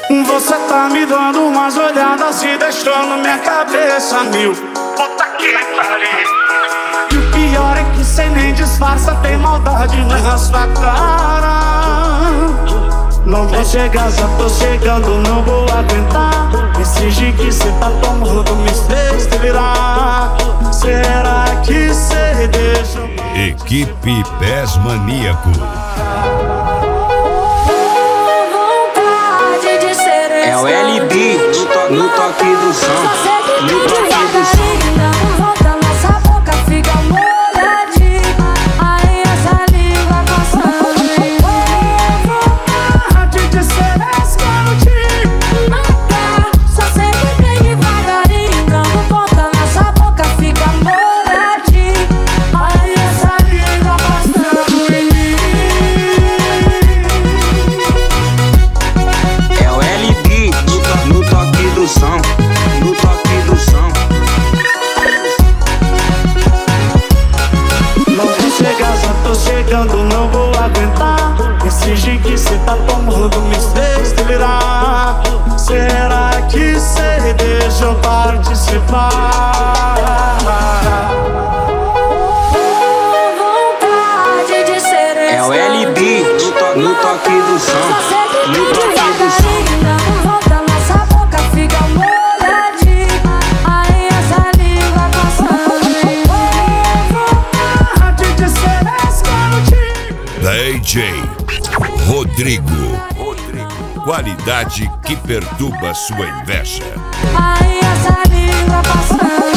Você tá me dando umas olhadas e deixando minha cabeça mil. Puta que pariu. E o pior é que cê nem disfarça, tem maldade na sua cara. Não vou chegar, já tô chegando, não vou aguentar. Esse gin que cê tá tomando me fez delirar. Será que cê deixa? Equipe Pés Maníaco. É o LB no toque do som. No toque do som. Volta, nossa boca fica molhadinha. Aí essa língua passando em Para de dizer escondinho. matar. Só sei que vem devagarinho. Dando volta, nossa boca fica molhadinha. Aí essa língua passando em mim. É o LB no toque do som. No toque do som. Não vou chegar, já tô chegando, não vou aguentar. Esse gin que cê tá tomando me fez delirar. Será que cê deixa eu participar? Vontade de ser É o LB no toque do som. No toque do som. Dando volta, nossa boca fica molhadinha. Aí essa língua passando em Para de dizer escondinho. DJ Rodrigo. Qualidade que perturba sua inveja. Aí essa língua passando